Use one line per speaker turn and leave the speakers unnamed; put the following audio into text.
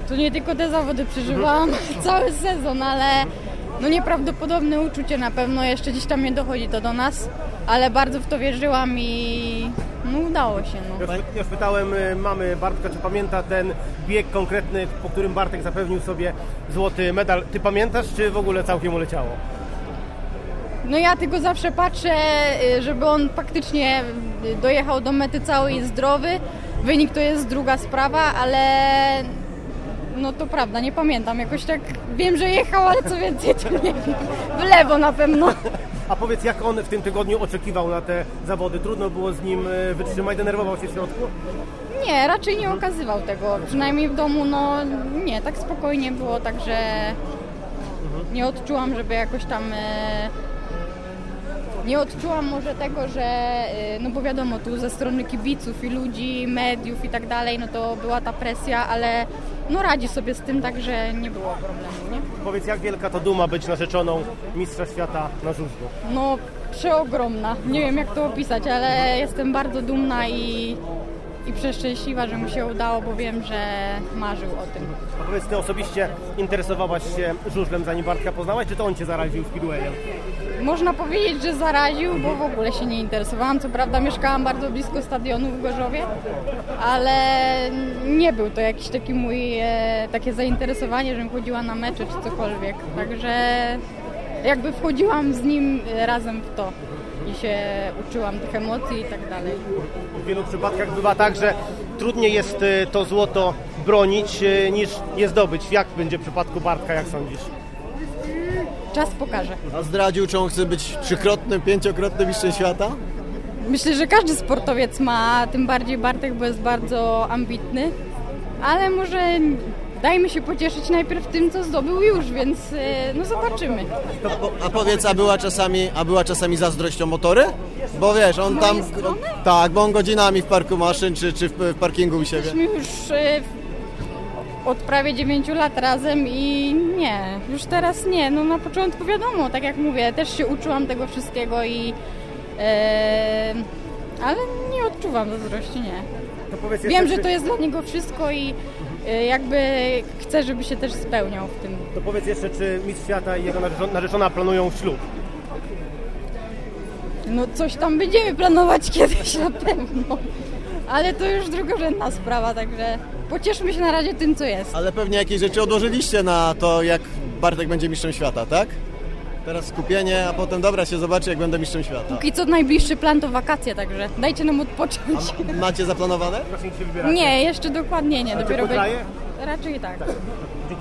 To nie tylko te zawody przeżywałam cały sezon, ale no nieprawdopodobne uczucie na pewno, jeszcze gdzieś tam nie dochodzi to do nas, ale bardzo w to wierzyłam i no udało się. No.
Już pytałem mamy Bartka, czy pamięta ten bieg konkretny, po którym Bartek zapewnił sobie złoty medal. Ty pamiętasz, czy w ogóle całkiem uleciało?
No ja tylko zawsze patrzę, żeby on faktycznie dojechał do mety cały i zdrowy. Wynik to jest druga sprawa, ale no to prawda, nie pamiętam. Jakoś tak wiem, że jechał, ale co więcej to nie wiem. W lewo na pewno.
A powiedz, jak on w tym tygodniu oczekiwał na te zawody? Trudno było z nim wytrzymać? Denerwował się w środku?
Nie, raczej nie okazywał tego. Przynajmniej w domu, no nie, tak spokojnie było, także nie odczułam, żeby jakoś tam... Nie odczułam może tego, że, no bo wiadomo, tu ze strony kibiców i ludzi, mediów i tak dalej, no to była ta presja, ale no radzi sobie z tym, także nie było problemu, nie?
Powiedz, jak wielka to duma być narzeczoną mistrza świata na żużlu?
No przeogromna, nie wiem jak to opisać, ale jestem bardzo dumna i przeszczęśliwa, że mu się udało, bo wiem, że marzył o tym.
A powiedz, ty osobiście interesowałaś się żużlem, zanim Bartka poznałaś, czy to on cię zaraził speedwayem?
Można powiedzieć, że zaraził, bo w ogóle się nie interesowałam. Co prawda mieszkałam bardzo blisko stadionu w Gorzowie, ale nie był to jakiś taki takie zainteresowanie, żebym chodziła na mecze czy cokolwiek. Także jakby wchodziłam z nim razem w to i się uczyłam tych emocji i tak dalej.
W wielu przypadkach bywa tak, że trudniej jest to złoto bronić niż je zdobyć. Jak będzie w przypadku Bartka, jak sądzisz?
Czas pokaże.
A zdradził, czy on chce być trzykrotnym, pięciokrotnym mistrzem świata?
Myślę, że każdy sportowiec ma, tym bardziej Bartek, bo jest bardzo ambitny, ale może dajmy się pocieszyć najpierw tym, co zdobył już, więc no zobaczymy.
A powiedz, a była czasami zazdrość o motory? Bo wiesz, on tam... Tak, bo on godzinami w parku maszyn, czy w parkingu u siebie.
Jesteśmy już od prawie 9 lat razem i nie, już teraz nie. No na początku wiadomo, tak jak mówię, też się uczyłam tego wszystkiego ale nie odczuwam zazdrości, nie. Wiem, że to jest dla niego wszystko i jakby chcę, żeby się też spełniał w tym.
To powiedz jeszcze, czy mistrz świata i jego narzeczona planują ślub?
No coś tam będziemy planować kiedyś na pewno, ale to już drugorzędna sprawa, także pocieszmy się na razie tym, co jest.
Ale pewnie jakieś rzeczy odłożyliście na to, jak Bartek będzie mistrzem świata, tak? Teraz skupienie, a potem dobra, się zobaczy, jak będę mistrzem świata.
Póki co najbliższy plan to wakacje, także dajcie nam odpocząć.
A macie zaplanowane?
Nie, jeszcze dokładnie nie.
Dopiero
raczej tak.